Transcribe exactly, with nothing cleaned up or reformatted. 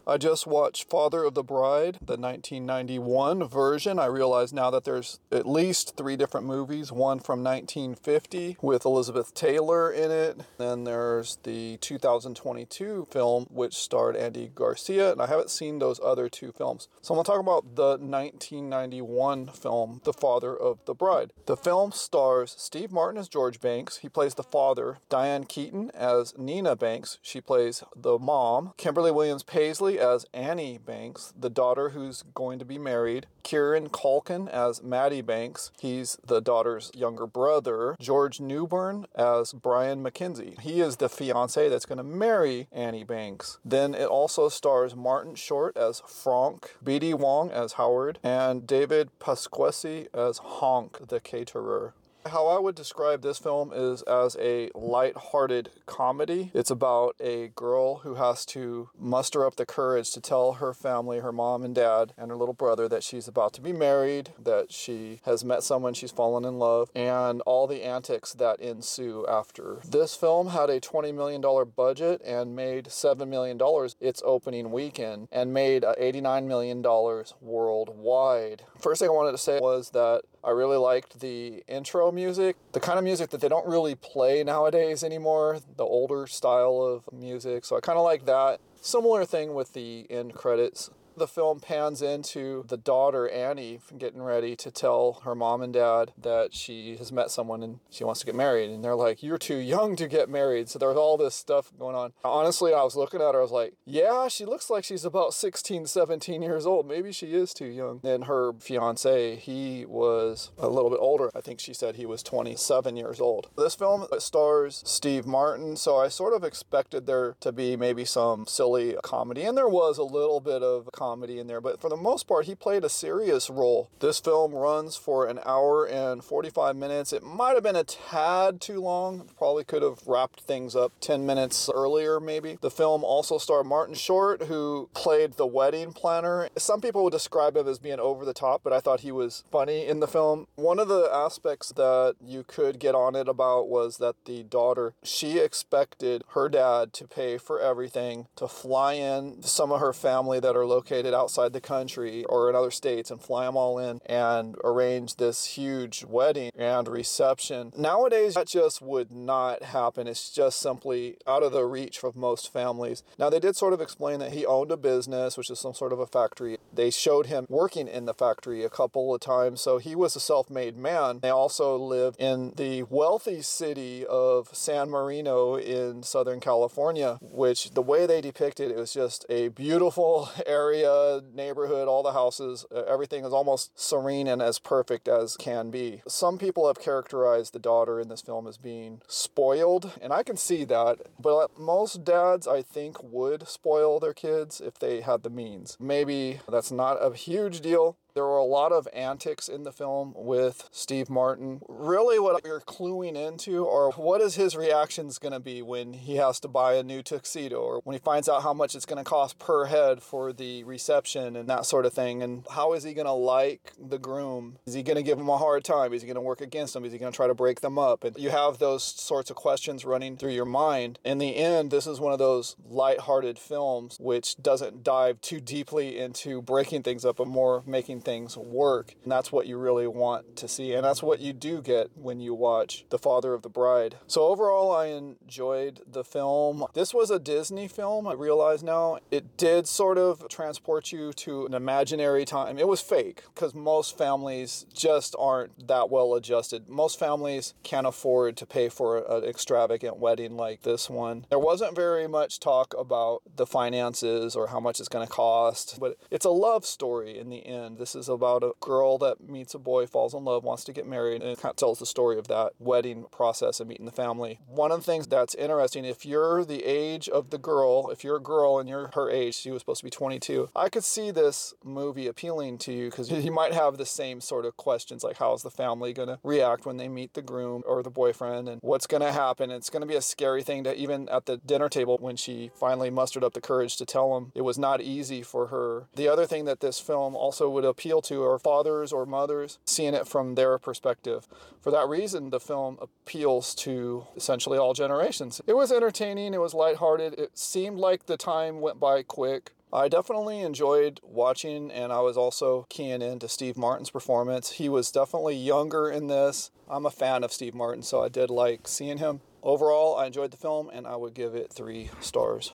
I just watched Father of the Bride, the nineteen ninety-one version. I realize now that there's at least three different movies, one from nineteen fifty with Elizabeth Taylor in it. Then there's the two thousand twenty-two film, which starred Andy Garcia, and I haven't seen those other two films. So I'm going to talk about the nineteen ninety-one film, The Father of the Bride. The film stars Steve Martin as George Banks. He plays the father. Diane Keaton as Nina Banks. She plays the mom. Kimberly Williams Paisley as Annie Banks, the daughter who's going to be married. Kieran Culkin as Maddie Banks. He's the daughter's younger brother. George Newbern as Brian McKenzie. He is the fiance that's going to marry Annie Banks. Then it also stars Martin Short as Frank, B D Wong as Howard, and David Pasquesi as Honk, the caterer. How I would describe this film is as a light-hearted comedy. It's about a girl who has to muster up the courage to tell her family, her mom and dad, and her little brother that she's about to be married, that she has met someone she's fallen in love, and all the antics that ensue after. This film had a twenty million dollars budget and made seven million dollars its opening weekend, and made eighty-nine million dollars worldwide. First thing I wanted to say was that I really liked the intro music, the kind of music that they don't really play nowadays anymore, the older style of music, so I kind of like that. Similar thing with the end credits. The film pans into the daughter, Annie, getting ready to tell her mom and dad that she has met someone and she wants to get married. And they're like, you're too young to get married. So there's all this stuff going on. Honestly, I was looking at her, I was like, yeah, she looks like she's about sixteen, seventeen years old. Maybe she is too young. And her fiance, he was a little bit older. I think she said he was twenty-seven years old. This film stars Steve Martin, so I sort of expected there to be maybe some silly comedy. And there was a little bit of comedy in there, but for the most part, he played a serious role. This film runs for an hour and forty-five minutes. It might have been a tad too long. Probably could have wrapped things up ten minutes earlier, maybe. The film also starred Martin Short, who played the wedding planner. Some people would describe him as being over the top, but I thought he was funny in the film. One of the aspects that you could get on it about was that the daughter, she expected her dad to pay for everything, to fly in some of her family that are located outside the country or in other states and fly them all in and arrange this huge wedding and reception. Nowadays, that just would not happen. It's just simply out of the reach of most families. Now, they did sort of explain that he owned a business, which is some sort of a factory. They showed him working in the factory a couple of times, so he was a self-made man. They also lived in the wealthy city of San Marino in Southern California, which the way they depicted it was just a beautiful area, neighborhood, all the houses, uh, everything is almost serene and as perfect as can be. Some people have characterized the daughter in this film as being spoiled, and I can see that, but most dads, I think, would spoil their kids if they had the means. Maybe that's not a huge deal. There were a lot of antics in the film with Steve Martin. Really what you're cluing into, or what is his reactions going to be when he has to buy a new tuxedo, or when he finds out how much it's going to cost per head for the reception and that sort of thing, and how is he going to like the groom? Is he going to give him a hard time? Is he going to work against him? Is he going to try to break them up? And you have those sorts of questions running through your mind. In the end, this is one of those lighthearted films which doesn't dive too deeply into breaking things up, but more making things work. And that's what you really want to see. And that's what you do get when you watch The Father of the Bride. So overall, I enjoyed the film. This was a Disney film, I realize now. It did sort of transport you to an imaginary time. It was fake, because most families just aren't that well adjusted. Most families can't afford to pay for an extravagant wedding like this one. There wasn't very much talk about the finances or how much it's going to cost, but it's a love story in the end. This is about a girl that meets a boy, falls in love, wants to get married, and it kind of tells the story of that wedding process and meeting the family. One of the things that's interesting, if you're the age of the girl, if you're a girl and you're her age, she was supposed to be twenty-two, I could see this movie appealing to you, because you might have the same sort of questions, like how is the family going to react when they meet the groom or the boyfriend, and what's going to happen. It's going to be a scary thing to, even at the dinner table, when she finally mustered up the courage to tell him, it was not easy for her. The other thing that this film also would appeal to are fathers or mothers, seeing it from their perspective. For that reason, the film appeals to essentially all generations. It was entertaining, it was lighthearted, it seemed like the time went by quick. I definitely enjoyed watching, and I was also keying into Steve Martin's performance. He was definitely younger in this. I'm a fan of Steve Martin, so I did like seeing him. Overall, I enjoyed the film, and I would give it three stars.